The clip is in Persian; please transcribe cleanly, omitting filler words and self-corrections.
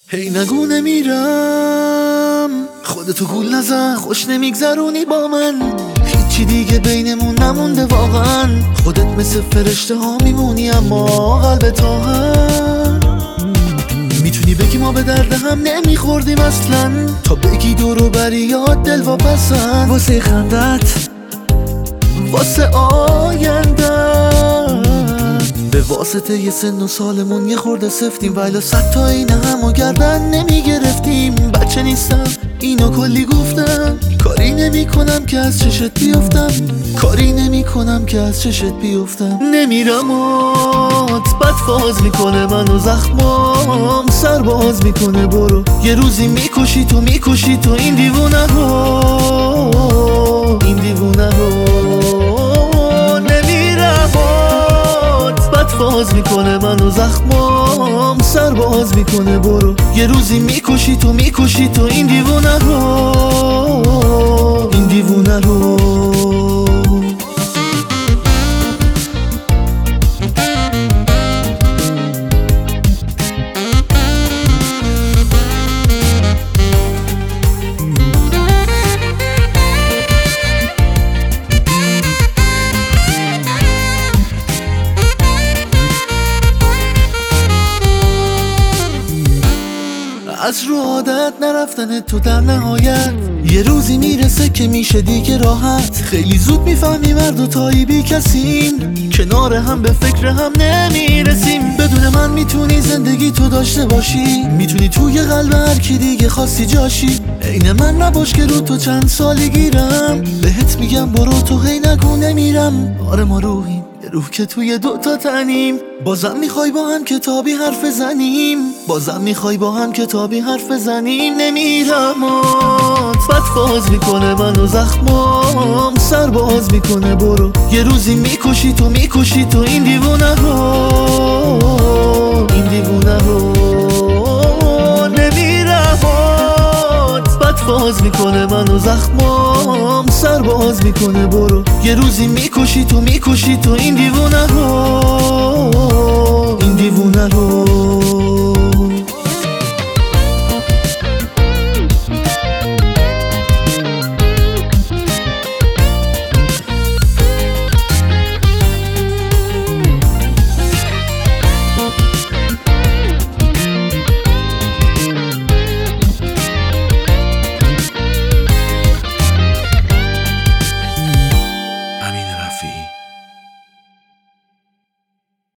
هی نگو نمیرم، خودتو گول نزن، خوش نمیگذرونی با من، هیچی دیگه بینمون نمونده واقعا، خودت مثل فرشته ها میمونی اما قلب تا هم. میتونی بگی ما به درد هم نمیخوردیم اصلا، تا بگی دورو بری یاد دل واپسن، واسه خندت واسه آیندت، به واسطه یه سن و سالمون یه خورده سفتیم، ولی صد تا این همو گردن نمیگرفتیم. بچه نیستم اینو کلی گفتم، کاری نمی کنم که از چشت بیفتم، کاری نمی کنم که از چشت بیفتم. نمیرم بد فاز میکنه منو زخمام سرباز میکنه، برو یه روزی میکشی تو این دیوونه رو، این دیوونه رو. نمیرم بد فاز میکنه منو زخمام سرباز میکنه، برو یه روزی میکشی تو این دیوونه رو، این دیوونه رو. از رو عادت نرفتن تو در نهایت، یه روزی میرسه که میشه دیگه راحت. خیلی زود میفهمی مرد و تایی بی کسیم، کنار هم به فکر هم نمیرسیم. بدون من میتونی زندگی تو داشته باشی، میتونی توی قلب هر کی دیگه خواستی جاشی. عین من نباش که رو تو چند سالی گیرم، بهت میگم برو تو هی نگو نمیرم. آره ما روحیم یه روح که توی دوتا تنیم، بازم میخوای با هم کتابی حرف زنیم، بازم میخوای با هم کتابی حرف زنیم. نمیرم بد فاز میکنه منو زخمام سرباز میکنه، برو یه روزی میکشی تو این دیوونه رو، این دیوونه رو. نمیرم بد فاز میکنه منو زخمام سرباز میکنه، برو یه روزی میکشی تو این دیوونه رو.